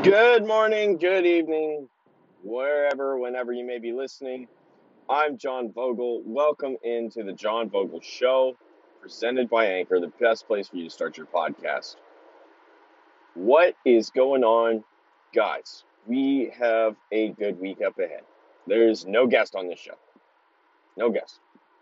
Good morning, good evening, wherever, whenever you may be listening. I'm John Vogel. Welcome into the John Vogel Show, presented by Anchor, the best place for you to start your podcast. What is going on, guys? We have a good week up ahead. There's no guest on this show. No guest.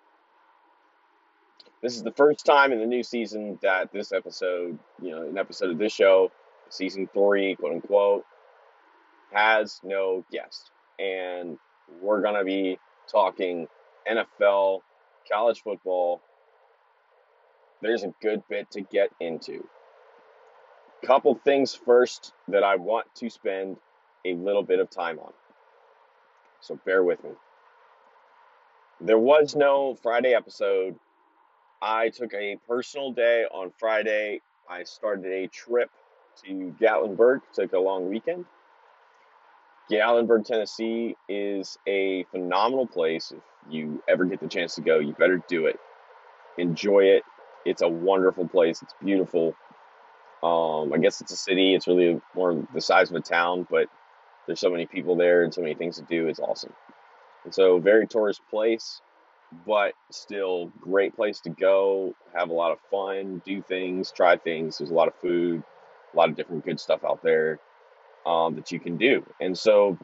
This is the first time in the new season that this episode, an episode of this show, season 3, quote unquote, has no guest. And we're going to be talking NFL, college football. There's a good bit to get into. Couple things first that I want to spend a little bit of time on. So bear with me. There was no Friday episode. I took a personal day on Friday. I started a trip to Gatlinburg, took a long weekend. Gatlinburg, Tennessee is a phenomenal place. If you ever get the chance to go, you better do it. Enjoy it. It's a wonderful place. It's beautiful. I guess it's a city. It's really more the size of a town, but there's so many people there and so many things to do. It's awesome. And so, very tourist place, but still great place to go, have a lot of fun, do things, try things. There's a lot of food, a lot of different good stuff out there that you can do. And so,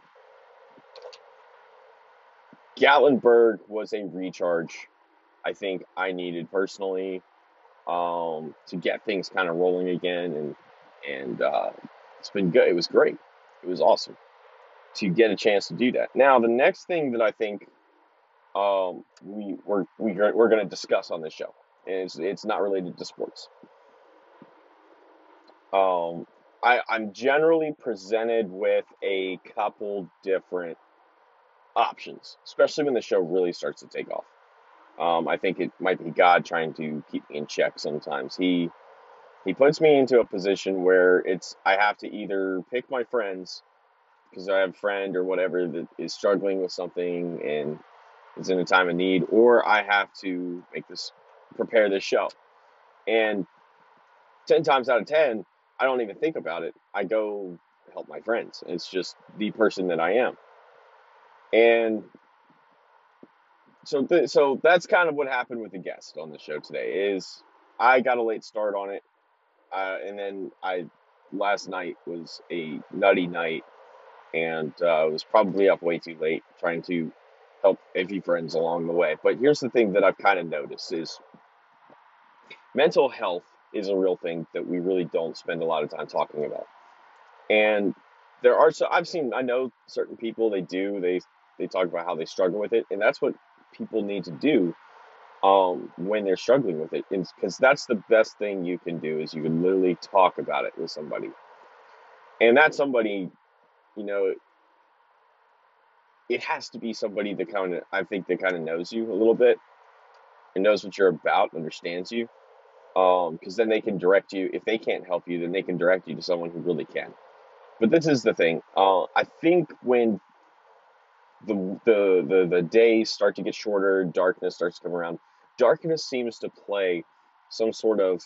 Gatlinburg was a recharge I think I needed personally to get things kind of rolling again, and it's been good. It was great. It was awesome to get a chance to do that. Now, the next thing that I think we're going to discuss on this show, and it's not related to sports. I'm generally presented with a couple different options, especially when the show really starts to take off. I think it might be God trying to keep me in check sometimes. He puts me into a position where I have to either pick my friends because I have a friend or whatever that is struggling with something and is in a time of need, or I have to prepare this show. And 10 times out of 10, I don't even think about it. I go help my friends. It's just the person that I am. And so that's kind of what happened with the guest on the show today. Is I got a late start on it, and then last night was a nutty night, and was probably up way too late trying to help a few friends along the way. But here's the thing that I've kind of noticed is mental health is a real thing that we really don't spend a lot of time talking about. And I know certain people, they talk about how they struggle with it, and that's what people need to do when they're struggling with it, because that's the best thing you can do is you can literally talk about it with somebody, and that somebody, you know, it has to be somebody that kind of knows you a little bit and knows what you're about, understands you, because then they can direct you. If they can't help you, then they can direct you to someone who really can. But this is the thing. I think when the days start to get shorter, darkness starts to come around. Darkness seems to play some sort of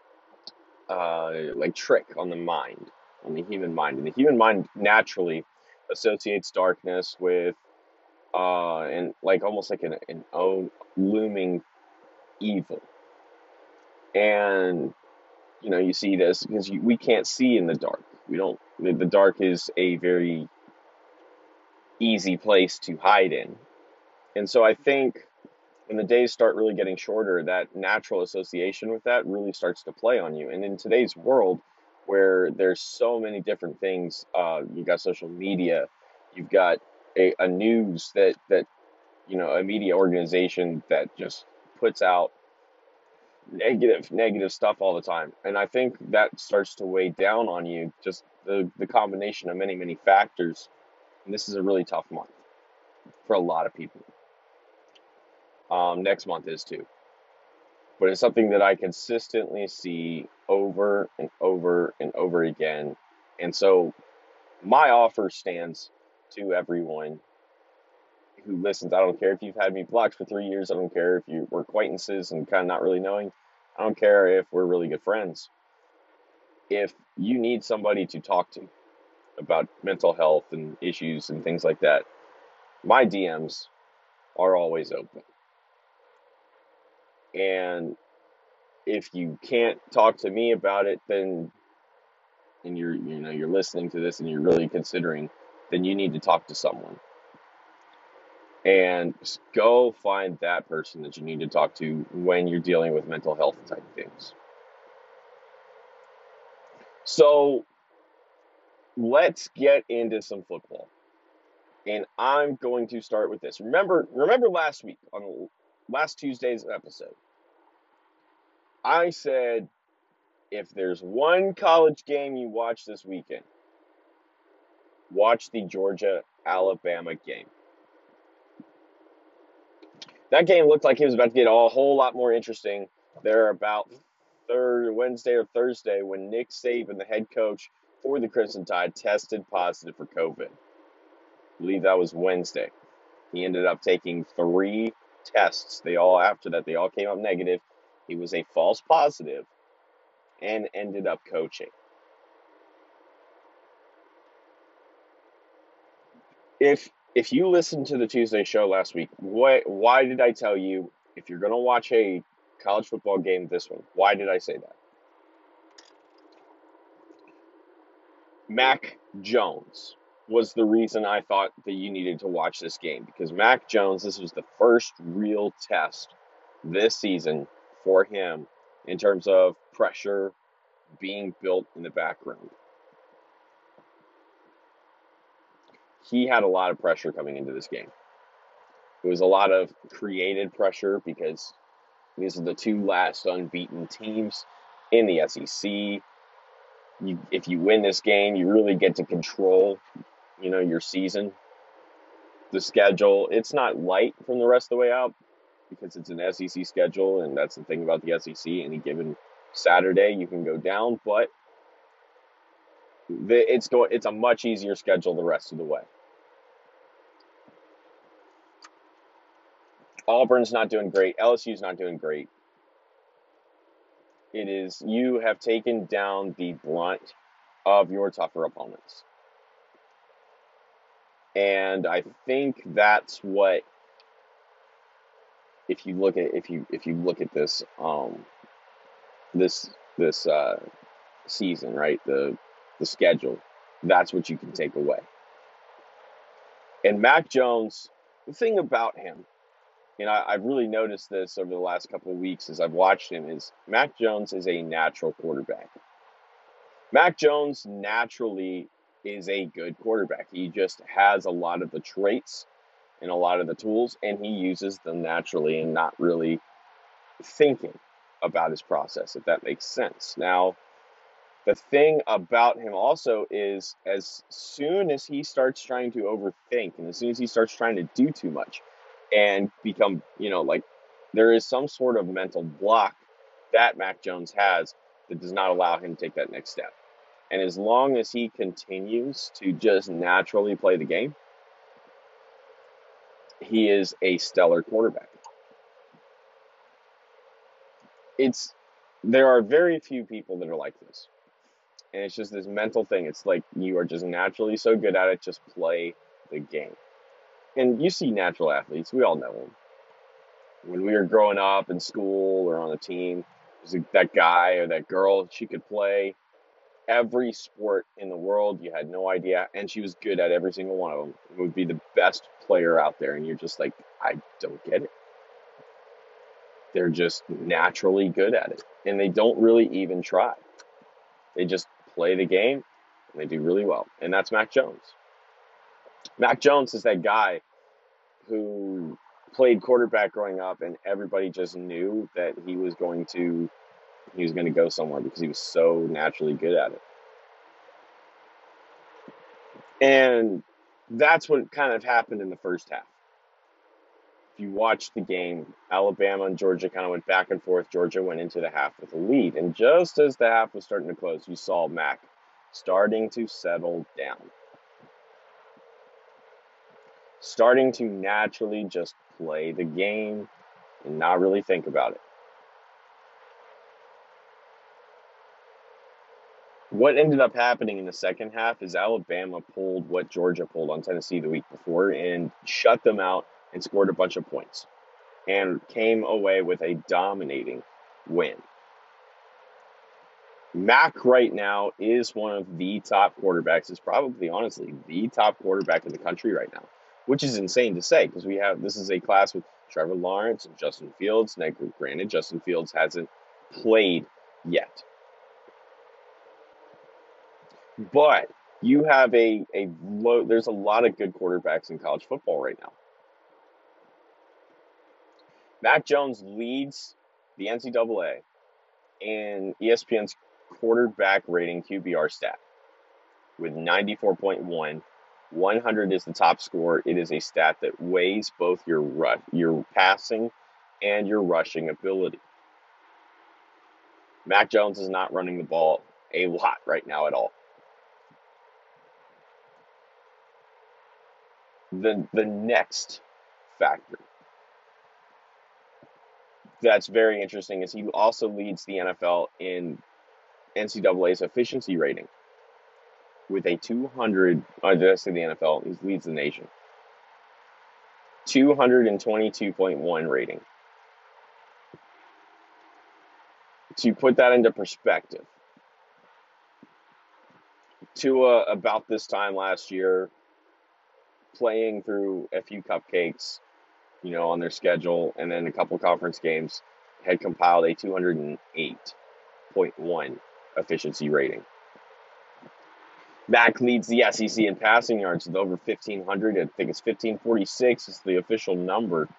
like trick on the mind, on the human mind, and the human mind naturally associates darkness with and like almost like an own looming evil. And you see this because we can't see in the dark. We don't. The dark is a very easy place to hide in. And so I think when the days start really getting shorter, that natural association with that really starts to play on you. And in today's world, where there's so many different things, you've got social media, you've got a news that a media organization that just puts out negative stuff all the time. And I think that starts to weigh down on you, just the combination of many factors. And this is a really tough month for a lot of people. Next month is too. But it's something that I consistently see over and over and over again. And so my offer stands to everyone who listens. I don't care if you've had me blocked for 3 years. I don't care if we're acquaintances and kind of not really knowing. I don't care if we're really good friends. If you need somebody to talk to, about mental health and issues and things like that, my DMs are always open. And if you can't talk to me about it, then and you're listening to this and you're really considering, then you need to talk to someone. And go find that person that you need to talk to when you're dealing with mental health type things. So let's get into some football. And I'm going to start with this. Remember last week on last Tuesday's episode, I said if there's one college game you watch this weekend, watch the Georgia-Alabama game. That game looked like it was about to get a whole lot more interesting there about Wednesday or Thursday when Nick Saban, the head coach for the Crimson Tide, tested positive for COVID. I believe that was Wednesday. He ended up taking 3 tests. After that, they all came up negative. He was a false positive and ended up coaching. If you listened to the Tuesday show last week, why did I tell you if you're going to watch a college football game, this one? Why did I say that? Mac Jones was the reason I thought that you needed to watch this game, because Mac Jones, this was the first real test this season for him in terms of pressure being built in the background. He had a lot of pressure coming into this game. It was a lot of created pressure because these are the 2 last unbeaten teams in the SEC. If you win this game, you really get to control, your season. The schedule, it's not light from the rest of the way out because it's an SEC schedule, and that's the thing about the SEC. Any given Saturday, you can go down, but it's a much easier schedule the rest of the way. Auburn's not doing great. LSU's not doing great. You have taken down the brunt of your tougher opponents. And I think that's what, if you look at this this season, right, the schedule, that's what you can take away. And Mac Jones, the thing about him, and I've really noticed this over the last couple of weeks as I've watched him, is Mac Jones is a natural quarterback. Mac Jones naturally is a good quarterback. He just has a lot of the traits and a lot of the tools, and he uses them naturally and not really thinking about his process, if that makes sense. Now, the thing about him also is as soon as he starts trying to overthink and as soon as he starts trying to do too much and become, there is some sort of mental block that Mac Jones has that does not allow him to take that next step. And as long as he continues to just naturally play the game, he is a stellar quarterback. There are very few people that are like this. And it's just this mental thing. It's like you are just naturally so good at it, just play the game. And you see natural athletes, we all know them. When we were growing up in school or on a team, there's that guy or that girl, she could play every sport in the world. You had no idea. And she was good at every single one of them. It would be the best player out there. And you're just like, I don't get it. They're just naturally good at it. And they don't really even try. They just play the game, and they do really well. And that's Mac Jones. Mac Jones is that guy who played quarterback growing up, and everybody just knew that he was going to go somewhere because he was so naturally good at it. And that's what kind of happened in the first half. If you watched the game, Alabama and Georgia kind of went back and forth. Georgia went into the half with a lead. And just as the half was starting to close, you saw Mac starting to settle down. Starting to naturally just play the game and not really think about it. What ended up happening in the second half is Alabama pulled what Georgia pulled on Tennessee the week before and shut them out and scored a bunch of points and came away with a dominating win. Mac right now is one of the top quarterbacks. Is probably, honestly, the top quarterback in the country right now, which is insane to say because this is a class with Trevor Lawrence and Justin Fields. Now, granted, Justin Fields hasn't played yet. But you have there's a lot of good quarterbacks in college football right now. Mac Jones leads the NCAA in ESPN's quarterback rating QBR stat with 94.1. 100 is the top score. It is a stat that weighs both your passing and your rushing ability. Mac Jones is not running the ball a lot right now at all. The next factor that's very interesting is he also leads the NFL in NCAA's efficiency rating with a 200. Did I say the NFL? He leads the nation. 222.1 rating. To put that into perspective, Tua about this time last year, playing through a few cupcakes, on their schedule, and then a couple conference games, had compiled a 208.1 efficiency rating. Mac leads the SEC in passing yards with over 1,500. I think it's 1,546 is the official number.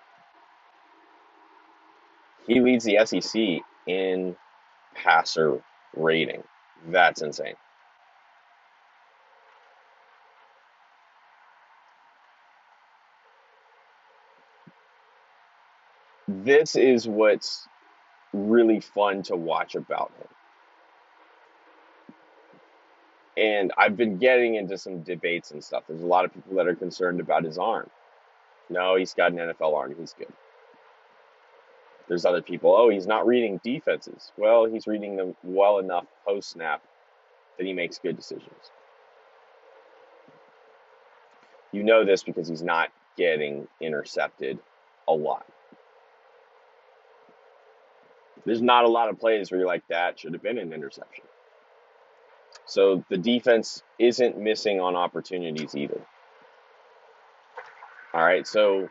He leads the SEC in passer rating. That's insane. This is what's really fun to watch about him. And I've been getting into some debates and stuff. There's a lot of people that are concerned about his arm. No, he's got an NFL arm. He's good. There's other people, he's not reading defenses. Well, he's reading them well enough post-snap that he makes good decisions. You know this because he's not getting intercepted a lot. There's not a lot of plays where you're like, that should have been an interception. So the defense isn't missing on opportunities either. All right, so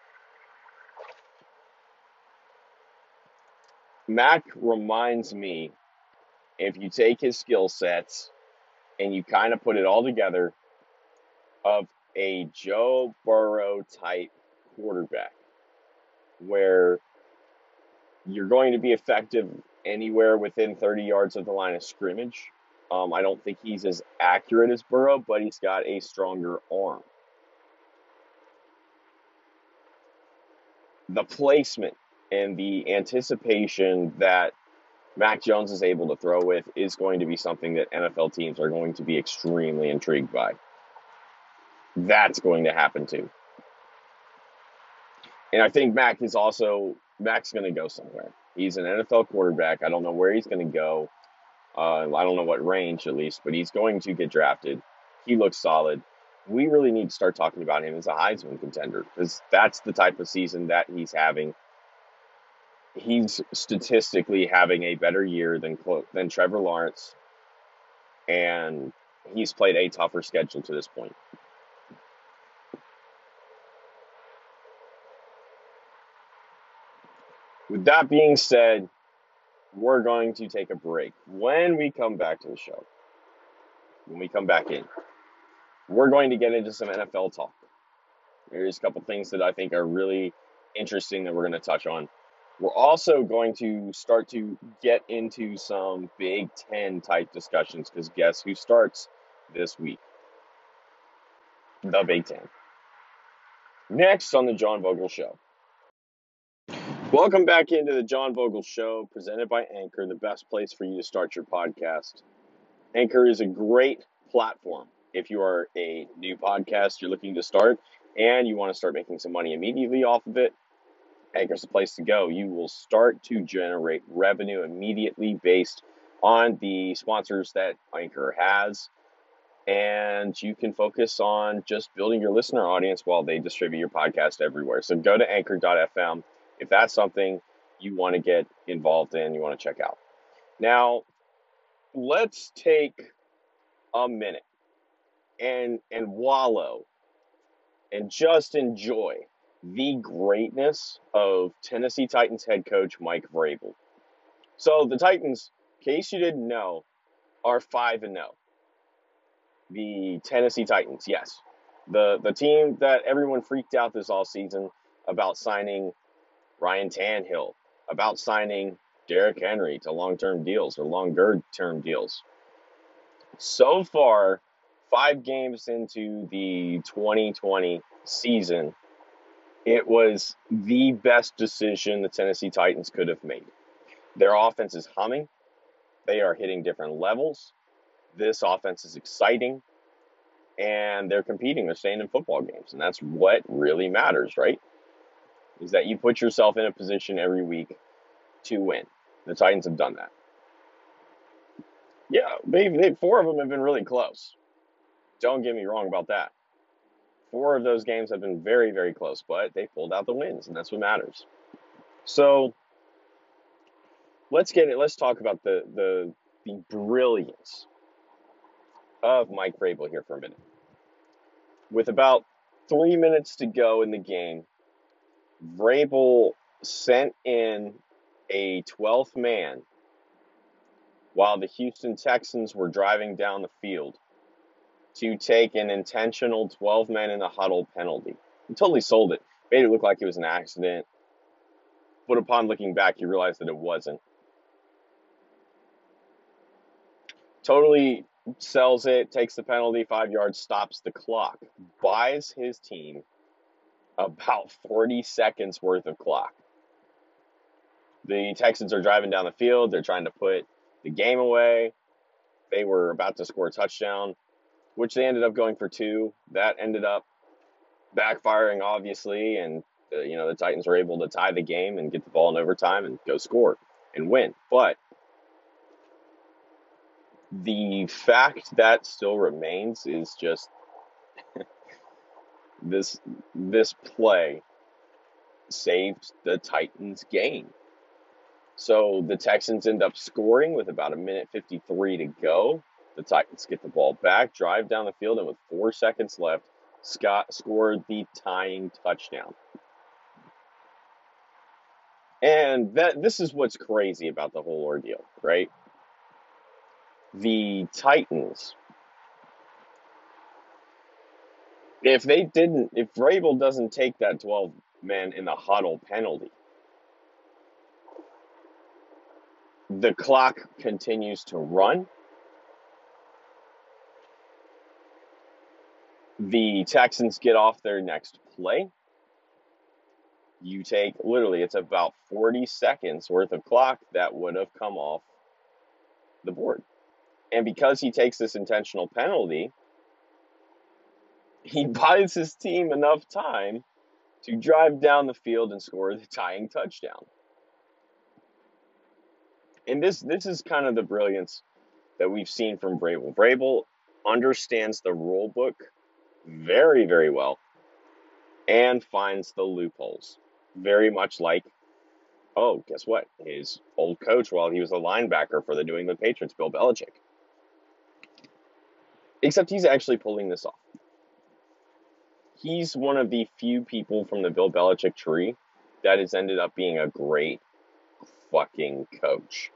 Mac reminds me, if you take his skill sets and you kind of put it all together, of a Joe Burrow type quarterback where you're going to be effective anywhere within 30 yards of the line of scrimmage. I don't think he's as accurate as Burrow, but he's got a stronger arm. The placement and the anticipation that Mac Jones is able to throw with is going to be something that NFL teams are going to be extremely intrigued by. That's going to happen too. And I think Mac's going to go somewhere. He's an NFL quarterback. I don't know where he's going to go. I don't know what range, at least, but he's going to get drafted. He looks solid. We really need to start talking about him as a Heisman contender because that's the type of season that he's having. He's statistically having a better year than Trevor Lawrence, and he's played a tougher schedule to this point. With that being said, we're going to take a break. When we come back to the show, when we come back in, we're going to get into some NFL talk. There's a couple things that I think are really interesting that we're going to touch on. We're also going to start to get into some Big Ten type discussions because guess who starts this week? The Big Ten. Next on the John Vogel Show. Welcome back into the John Vogel Show, presented by Anchor, the best place for you to start your podcast. Anchor is a great platform if you are a new podcast you're looking to start and you want to start making some money immediately off of it. Anchor's the place to go. You will start to generate revenue immediately based on the sponsors that Anchor has, and you can focus on just building your listener audience while they distribute your podcast everywhere. So go to anchor.fm if that's something you want to get involved in, you want to check out. Now, let's take a minute and wallow and just enjoy the greatness of Tennessee Titans head coach Mike Vrabel. So the Titans, in case you didn't know, are 5-0. The Tennessee Titans, yes. The team that everyone freaked out this all season about signing Ryan Tannehill, about signing Derrick Henry to long-term deals or longer-term deals. So far, 5 games into the 2020 season, it was the best decision the Tennessee Titans could have made. Their offense is humming. They are hitting different levels. This offense is exciting. And they're competing. They're staying in football games. And that's what really matters, right? Is that you put yourself in a position every week to win. The Titans have done that. Yeah, 4 of them have been really close. Don't get me wrong about that. 4 of those games have been very, very close, but they pulled out the wins, and that's what matters. So let's talk about the brilliance of Mike Vrabel here for a minute. With about 3 minutes to go in the game, Vrabel sent in a 12th man while the Houston Texans were driving down the field to take an intentional 12 men in the huddle penalty. He totally sold it. Made it look like it was an accident. But upon looking back, you realize that it wasn't. Totally sells it, takes the penalty, 5 yards, stops the clock. Buys his team about 40 seconds worth of clock. The Texans are driving down the field. They're trying to put the game away. They were about to score a touchdown, which they ended up going for 2. That ended up backfiring, obviously, and the Titans were able to tie the game and get the ball in overtime and go score and win. But the fact that still remains is just this play saved the Titans' game. So the Texans end up scoring with about 1:53 to go. The Titans get the ball back, drive down the field, and with 4 seconds left, Scott scored the tying touchdown. And this is what's crazy about the whole ordeal, right? The Titans, if Vrabel doesn't take that 12 men in the huddle penalty, the clock continues to run. The Texans get off their next play. You take, literally, it's about 40 seconds worth of clock that would have come off the board. And because he takes this intentional penalty, he buys his team enough time to drive down the field and score the tying touchdown. And this is kind of the brilliance that we've seen from Vrabel. Vrabel understands the rule book very, very well and finds the loopholes. Very much like, guess what? His old coach while he was a linebacker for the New England Patriots, Bill Belichick. Except he's actually pulling this off. He's one of the few people from the Bill Belichick tree that has ended up being a great fucking coach.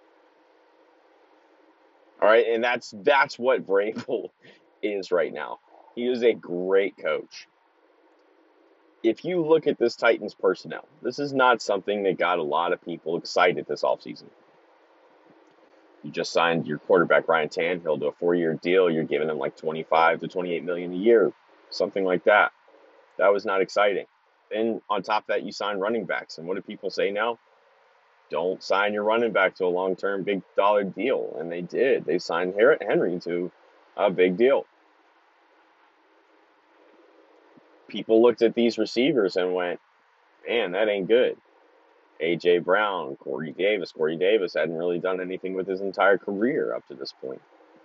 All right, and that's what Vrabel is right now. He is a great coach. If you look at this Titans personnel, this is not something that got a lot of people excited this offseason. You just signed your quarterback, Ryan Tannehill, to a 4-year deal. You're giving him like $25 to $28 million a year, something like that. That was not exciting. Then on top of that, you sign running backs. And what do people say now? Don't sign your running back to a long-term big dollar deal. And they did. They signed Henry to a big deal. People looked at these receivers and went, man, that ain't good. A.J. Brown, Corey Davis. Corey Davis hadn't really done anything with his entire career up to this point.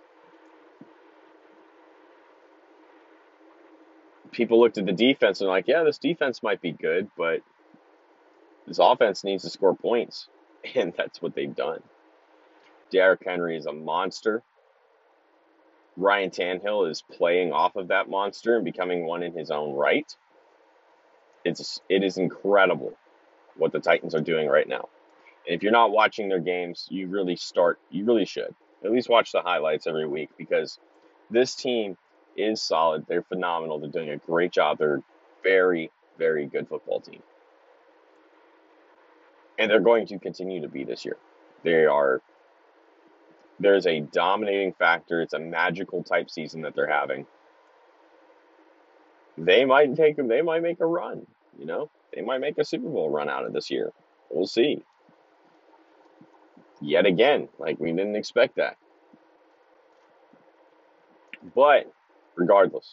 People looked at the defense and were like, yeah, this defense might be good, but this offense needs to score points. And that's what they've done. Derrick Henry is a monster. Ryan Tannehill is playing off of that monster and becoming one in his own right. It is incredible what the Titans are doing right now. And if you're not watching their games, you really should. At least watch the highlights every week, because this team is solid. They're phenomenal. They're doing a great job. They're a very, very good football team. And they're going to continue to be this year. There's a dominating factor. It's a magical type season that they're having. They might make a run, They might make a Super Bowl run out of this year. We'll see. Yet again, like, we didn't expect that. But regardless,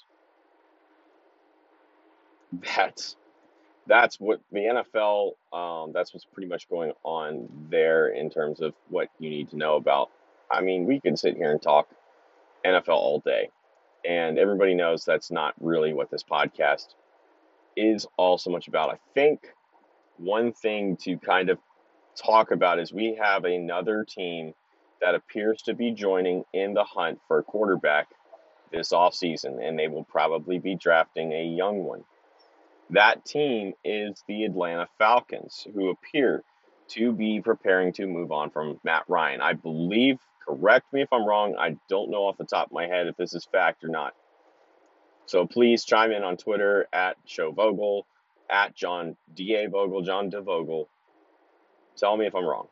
that's what the NFL, that's what's pretty much going on there in terms of what you need to know about. I mean, we can sit here and talk NFL all day, and everybody knows that's not really what this podcast is all so much about. I think one thing to kind of talk about is we have another team that appears to be joining in the hunt for a quarterback this offseason, and they will probably be drafting a young one. That team is the Atlanta Falcons, who appear to be preparing to move on from Matt Ryan. I believe, correct me if I'm wrong, I don't know off the top of my head if this is fact or not. So please chime in on Twitter at ShowVogel, at John D.A. Vogel, John DeVogel. Tell me if I'm wrong.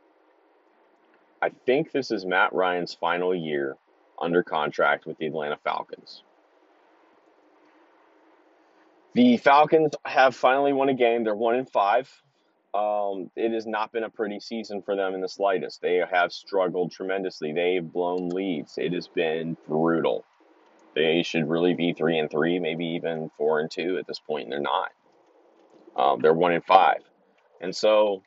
I think this is Matt Ryan's final year under contract with the Atlanta Falcons. The Falcons have finally won a game. They're 1-5. It has not been a pretty season for them in the slightest. They have struggled tremendously. They've blown leads. It has been brutal. They should really be 3-3, maybe even 4-2 at this point, and they're not. They're 1-5. And so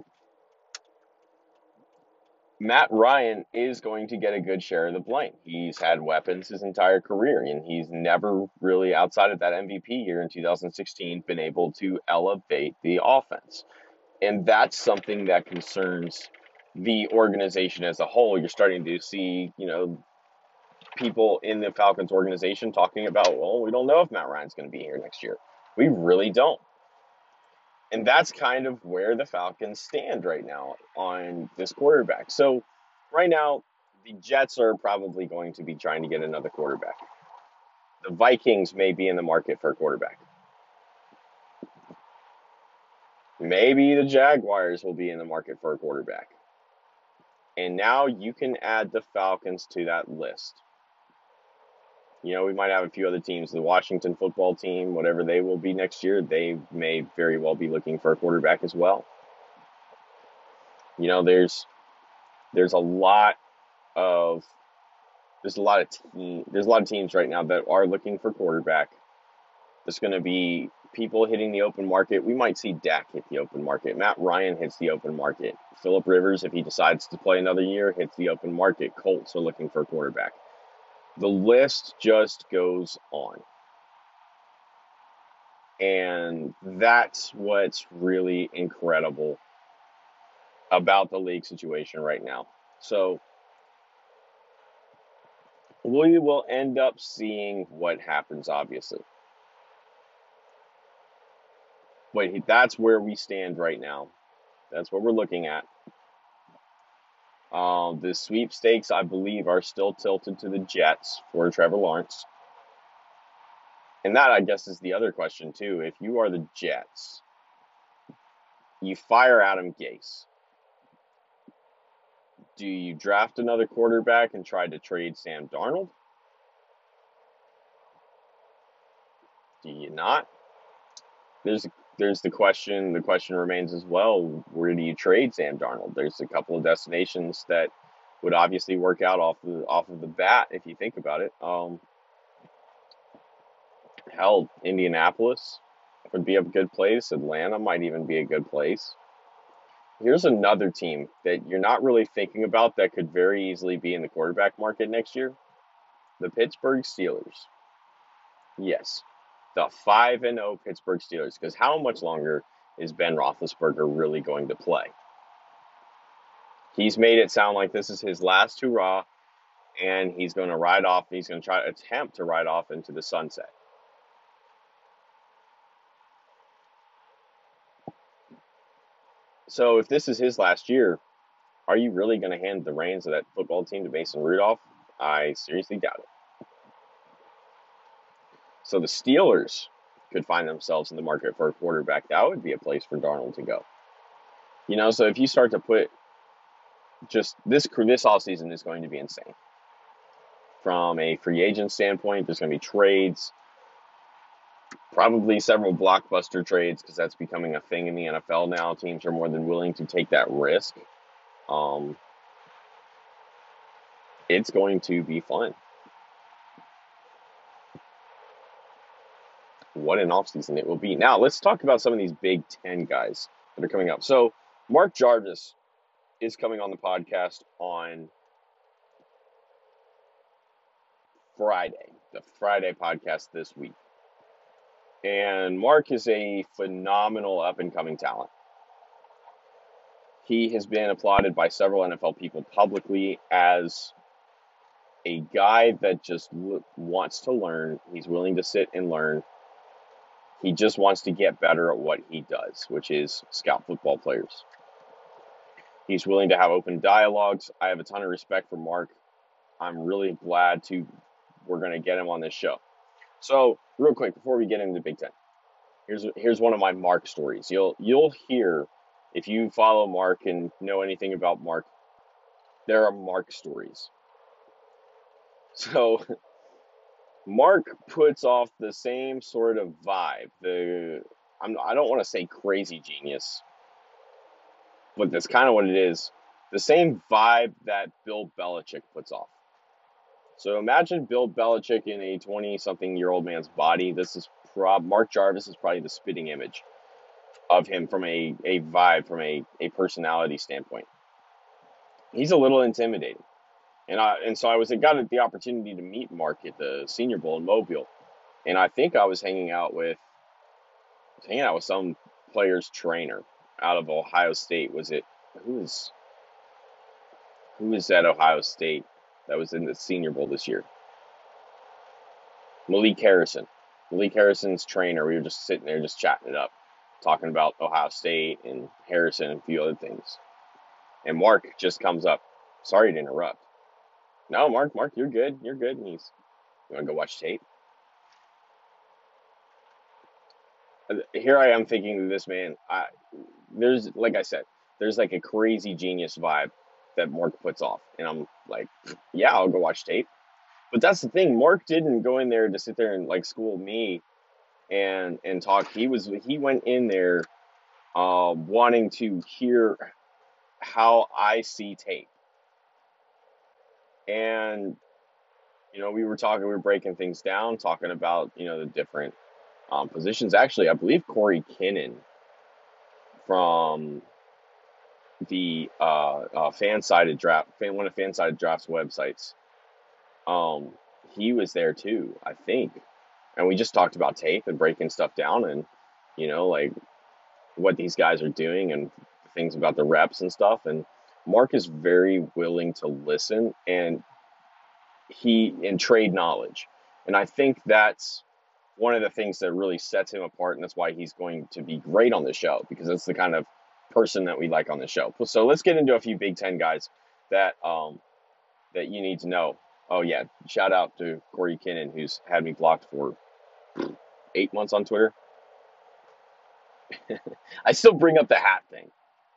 Matt Ryan is going to get a good share of the blame. He's had weapons his entire career, and he's never really, outside of that MVP year in 2016, been able to elevate the offense. And that's something that concerns the organization as a whole. You're starting to see, people in the Falcons organization talking about, well, we don't know if Matt Ryan's going to be here next year. We really don't. And that's kind of where the Falcons stand right now on this quarterback. So right now, the Jets are probably going to be trying to get another quarterback. The Vikings may be in the market for a quarterback. Maybe the Jaguars will be in the market for a quarterback. And now you can add the Falcons to that list. We might have a few other teams. The Washington football team, whatever they will be next year, they may very well be looking for a quarterback as well. There's a lot of teams right now that are looking for quarterback. There's going to be people hitting the open market. We might see Dak hit the open market. Matt Ryan hits the open market. Phillip Rivers, if he decides to play another year, hits the open market. Colts are looking for a quarterback. The list just goes on. And that's what's really incredible about the league situation right now. So we will end up seeing what happens, obviously. Wait, that's where we stand right now. That's what we're looking at. The sweepstakes, I believe, are still tilted to the Jets for Trevor Lawrence. And that, I guess, is the other question, too. If you are the Jets, you fire Adam Gase. Do you draft another quarterback and try to trade Sam Darnold? Do you not? There's the question. The question remains as well, where do you trade Sam Darnold? There's a couple of destinations that would obviously work out off of the bat if you think about it. Hell, Indianapolis would be a good place. Atlanta might even be a good place. Here's another team that you're not really thinking about that could very easily be in the quarterback market next year. The Pittsburgh Steelers. Yes, the 5-0 Pittsburgh Steelers. Because how much longer is Ben Roethlisberger really going to play? He's made it sound like this is his last hurrah, and he's going to ride off. He's going to try to attempt to ride off into the sunset. So if this is his last year, are you really going to hand the reins of that football team to Mason Rudolph? I seriously doubt it. So the Steelers could find themselves in the market for a quarterback. That would be a place for Darnold to go. So if you start to put just this offseason is going to be insane. From a free agent standpoint, there's going to be trades, probably several blockbuster trades because that's becoming a thing in the NFL now. Teams are more than willing to take that risk. It's going to be fun. What an offseason it will be. Now, let's talk about some of these Big Ten guys that are coming up. So, Mark Jarvis is coming on the podcast on Friday, the Friday podcast this week. And Mark is a phenomenal up-and-coming talent. He has been applauded by several NFL people publicly as a guy that just wants to learn. He's willing to sit and learn. He just wants to get better at what he does, which is scout football players. He's willing to have open dialogues. I have a ton of respect for Mark. I'm really glad we're going to get him on this show. So, real quick, before we get into the Big Ten, here's one of my Mark stories. You'll hear, if you follow Mark and know anything about Mark, there are Mark stories. So, Mark puts off the same sort of vibe. I don't want to say crazy genius, but that's kind of what it is. The same vibe that Bill Belichick puts off. So imagine Bill Belichick in a 20-something-year-old man's body. Mark Jarvis is probably the spitting image of him from a vibe, from a personality standpoint. He's a little intimidating. And so I got the opportunity to meet Mark at the Senior Bowl in Mobile. And I think I was hanging out with some player's trainer out of Ohio State. Who is at Ohio State that was in the Senior Bowl this year? Malik Harrison. Malik Harrison's trainer. We were just sitting there just chatting it up, talking about Ohio State and Harrison and a few other things. And Mark just comes up. Sorry to interrupt. No, Mark, you're good. You're good. And you want to go watch tape? Here I am thinking of this man. There's like a crazy genius vibe that Mark puts off. And I'm like, yeah, I'll go watch tape. But that's the thing. Mark didn't go in there to sit there and like school me and talk. He went in there wanting to hear how I see tape. And we were breaking things down, talking about the different positions. Actually, I believe Corey Kinnan from the Fansided Draft, one of Fansided Draft's websites. He was there too, I think, and we just talked about tape and breaking stuff down, and like what these guys are doing and things about the reps and stuff. And Mark is very willing to listen and trade knowledge. And I think that's one of the things that really sets him apart, and that's why he's going to be great on the show, because that's the kind of person that we like on the show. So let's get into a few Big Ten guys that you need to know. Oh yeah, shout out to Corey Kinnan, who's had me blocked for 8 months on Twitter. I still bring up the hat thing.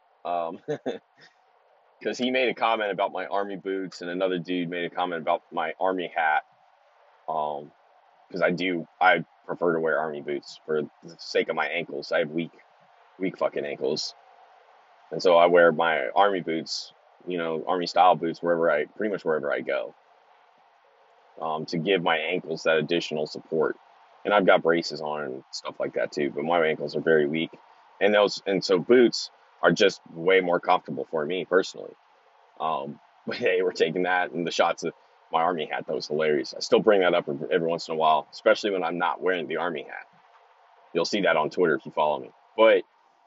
Because he made a comment about my Army boots, and another dude made a comment about my Army hat. Because I prefer to wear Army boots for the sake of my ankles. I have weak fucking ankles. And so I wear my Army boots, Army style boots, pretty much wherever I go. To give my ankles that additional support. And I've got braces on and stuff like that too, but my ankles are very weak. And so boots are just way more comfortable for me personally. But they were taking that and the shots of my Army hat. That was hilarious. I still bring that up every once in a while, especially when I'm not wearing the Army hat. You'll see that on Twitter if you follow me. But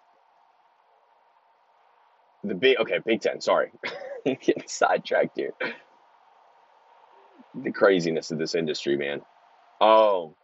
Big Ten. Sorry, getting sidetracked here. The craziness of this industry, man. Oh,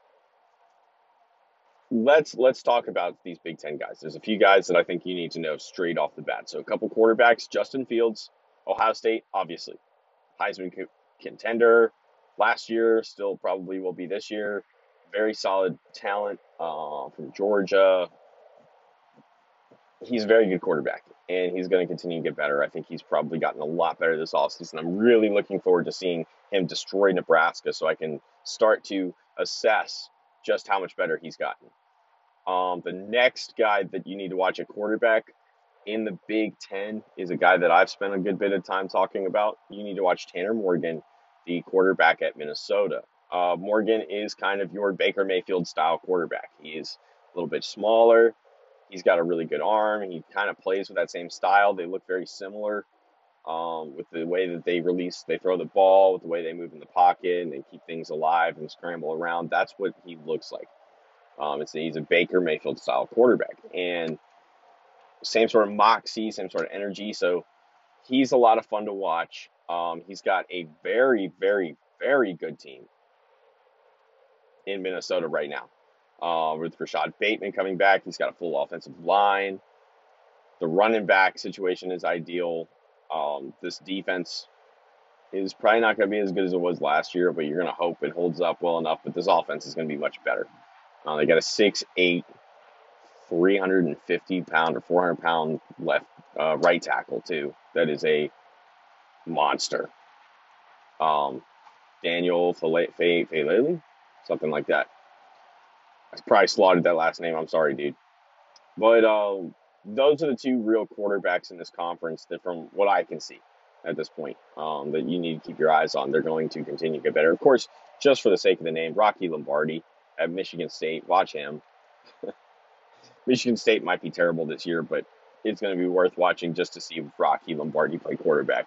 let's talk about these Big Ten guys. There's a few guys that I think you need to know straight off the bat. So a couple quarterbacks: Justin Fields, Ohio State, obviously Heisman contender last year, still probably will be this year. Very solid talent from Georgia. He's a very good quarterback, and he's going to continue to get better. I think he's probably gotten a lot better this offseason. I'm really looking forward to seeing him destroy Nebraska so I can start to assess just how much better he's gotten. The next guy that you need to watch at quarterback in the Big Ten is a guy that I've spent a good bit of time talking about. You need to watch Tanner Morgan, the quarterback at Minnesota. Morgan is kind of your Baker Mayfield style quarterback. He is a little bit smaller. He's got a really good arm. He kind of plays with that same style. They look very similar with the way that they throw the ball, with the way they move in the pocket, and they keep things alive and scramble around. That's what he looks like. He's a Baker Mayfield style quarterback, and same sort of moxie, same sort of energy. So he's a lot of fun to watch. He's got a very, very, very good team in Minnesota right now. With Rashad Bateman coming back, he's got a full offensive line. The running back situation is ideal. This defense is probably not going to be as good as it was last year, but you're going to hope it holds up well enough. But this offense is going to be much better. They got a 6'8", 350-pound or 400-pound left right tackle too. That is a monster. Daniel Falele, something like that. I probably slaughtered that last name. I'm sorry, dude. But those are the two real quarterbacks in this conference that, from what I can see at this point, that you need to keep your eyes on. They're going to continue to get better. Of course, just for the sake of the name, Rocky Lombardi at Michigan State. Watch him. Michigan State might be terrible this year, but it's going to be worth watching just to see Rocky Lombardi play quarterback.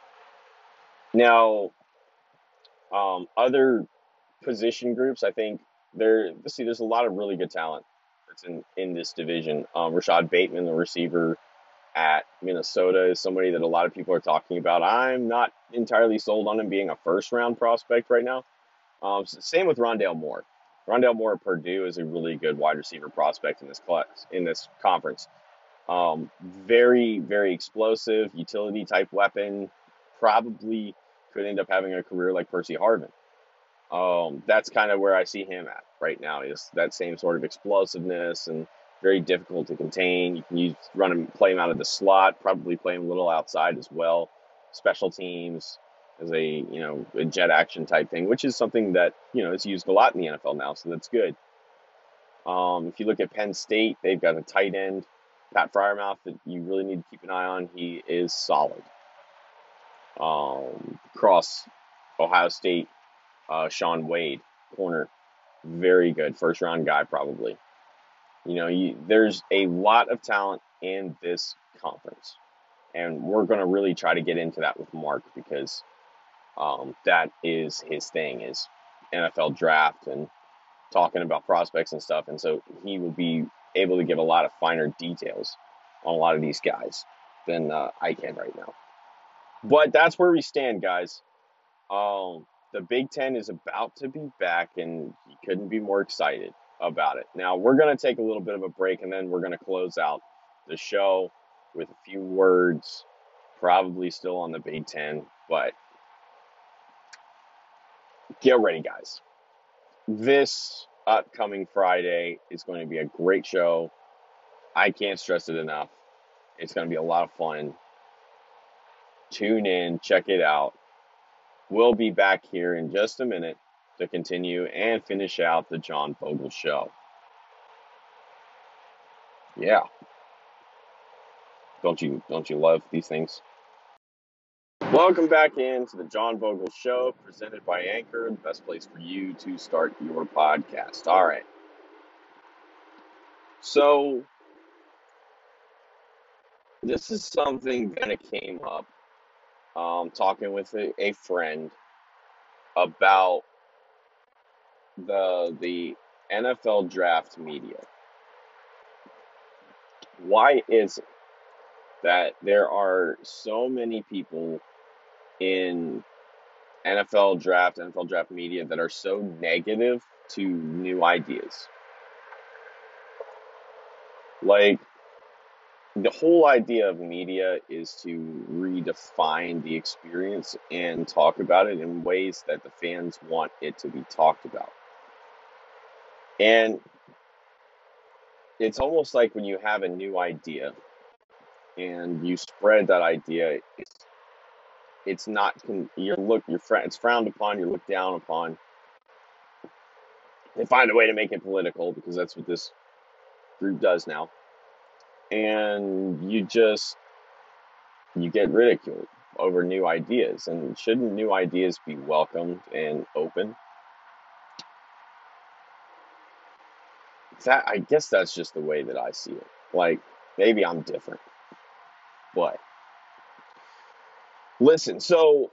Now, other position groups, I think there's a lot of really good talent that's in this division. Rashad Bateman, the receiver at Minnesota, is somebody that a lot of people are talking about. I'm not entirely sold on him being a first-round prospect right now. Same with Rondale Moore. Rondale Moore at Purdue is a really good wide receiver prospect in this conference. Very, very explosive, utility-type weapon. Probably could end up having a career like Percy Harvin. That's kind of where I see him at right now, is that same sort of explosiveness and very difficult to contain. You can play him out of the slot, probably play him a little outside as well. Special teams as a jet action type thing, which is something that is used a lot in the NFL now, so that's good. If you look at Penn State, they've got a tight end, Pat Freiermuth, that you really need to keep an eye on. He is solid. Across Ohio State, Shaun Wade, corner, very good, first-round guy probably. There's a lot of talent in this conference, and we're going to really try to get into that with Mark, because that is his thing, is NFL draft and talking about prospects and stuff, and so he will be able to give a lot of finer details on a lot of these guys than I can right now. But that's where we stand, guys. The Big Ten is about to be back, and you couldn't be more excited about it. Now, we're going to take a little bit of a break, and then we're going to close out the show with a few words, probably still on the Big Ten, but get ready, guys. This upcoming Friday is going to be a great show. I can't stress it enough. It's going to be a lot of fun. Tune in, check it out. We'll be back here in just a minute to continue and finish out the John Bogle Show. Yeah. Don't you love these things? Welcome back into the John Bogle Show, presented by Anchor, the best place for you to start your podcast. All right. So, this is something that it came up. Talking with a friend about the NFL draft media. Why is it that there are so many people in NFL draft media that are so negative to new ideas? Like, the whole idea of media is to redefine the experience and talk about it in ways that the fans want it to be talked about. And it's almost like when you have a new idea and you spread that idea, it's not it's frowned upon, you're looked down upon. They find a way to make it political because that's what this group does now. And you get ridiculed over new ideas. And shouldn't new ideas be welcomed and open? I guess that's just the way that I see it. Like, maybe I'm different, but listen. So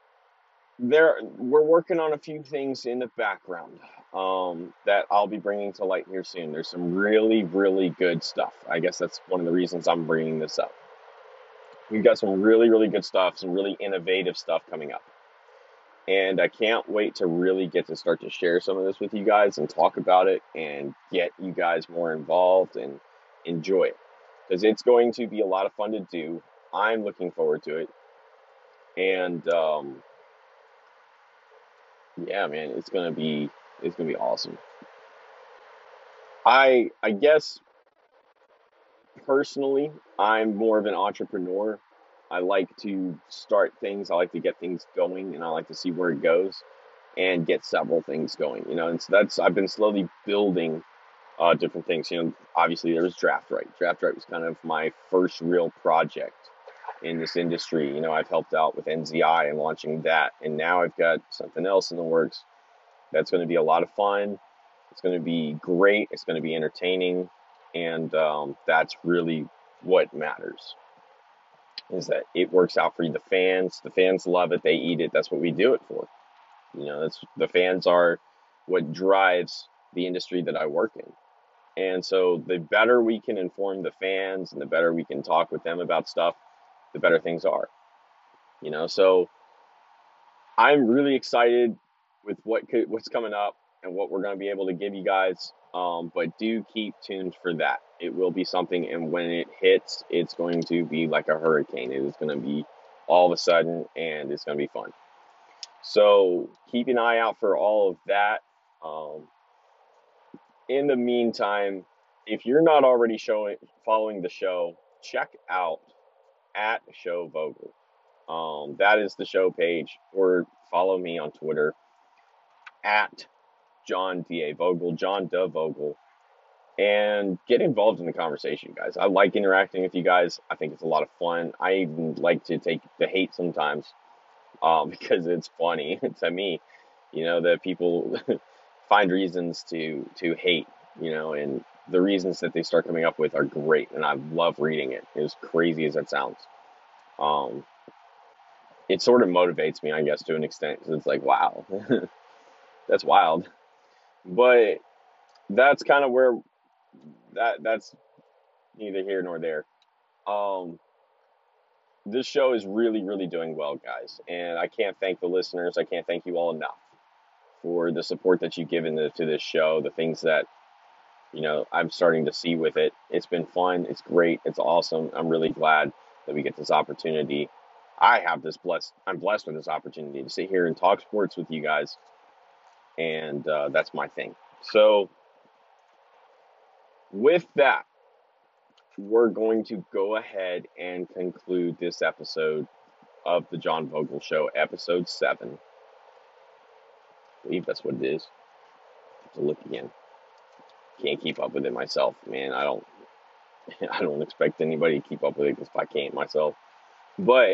we're working on a few things in the background that I'll be bringing to light here soon. There's some really, really good stuff. I guess that's one of the reasons I'm bringing this up. We've got some really, really good stuff, some really innovative stuff coming up. And I can't wait to really get to start to share some of this with you guys and talk about it and get you guys more involved and enjoy it. Because it's going to be a lot of fun to do. I'm looking forward to it. And yeah, man, it's gonna be awesome. I guess personally, I'm more of an entrepreneur. I like to start things, I like to get things going, and I like to see where it goes and get several things going, and so that's I've been slowly building different things. Obviously there was Draft Right. Draft Right was kind of my first real project in this industry. I've helped out with NZI and launching that, and now I've got something else in the works that's going to be a lot of fun. It's going to be great. It's going to be entertaining, and that's really what matters. Is that it works out for the fans? The fans love it. They eat it. That's what we do it for. That's the fans are what drives the industry that I work in. And so the better we can inform the fans and the better we can talk with them about stuff, the better things are. So I'm really excited with what's coming up and what we're going to be able to give you guys. But do keep tuned for that. It will be something, and when it hits, it's going to be like a hurricane. It is going to be all of a sudden, and it's going to be fun. So keep an eye out for all of that. In the meantime, if you're not already following the show, check out at Show Vogel. That is the show page, or follow me on Twitter at John D.A. Vogel, John D. Vogel, and get involved in the conversation, guys. I like interacting with you guys. I think it's a lot of fun. I even like to take the hate sometimes because it's funny to me, that people find reasons to hate, and the reasons that they start coming up with are great, and I love reading it, as crazy as it sounds. It sort of motivates me, I guess, to an extent, because it's like, wow, that's wild. But that's kind of where that's neither here nor there. Um, this show is really, really doing well, guys, and I can't thank the listeners. I can't thank you all enough for the support that you've given to this show, the things that I'm starting to see with it. It's been fun. It's great. It's awesome. I'm really glad that we get this opportunity. I'm blessed with this opportunity to sit here and talk sports with you guys, and that's my thing. So with that, we're going to go ahead and conclude this episode of the John Vogel Show, episode 7. I believe that's what it is. I have to look again. Can't keep up with it myself, man. I don't expect anybody to keep up with it because I can't myself. But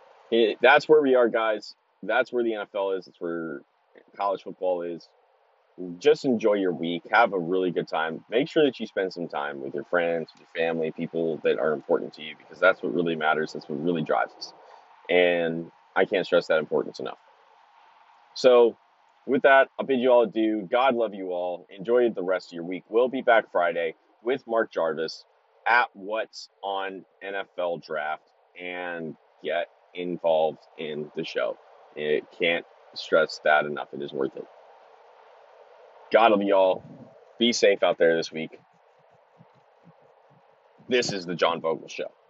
that's where we are, guys. That's where the NFL is. That's where college football is. just enjoy your week. Have a really good time. Make sure that you spend some time with your friends, with your family, people that are important to you, because that's what really matters. That's what really drives us. And I can't stress that importance enough. So, with that, I'll bid you all adieu. God love you all. Enjoy the rest of your week. We'll be back Friday with Mark Jarvis at What's on NFL Draft and get involved in the show. It can't stress that enough. It is worth it. God love you all. Be safe out there this week. This is the John Vogel Show.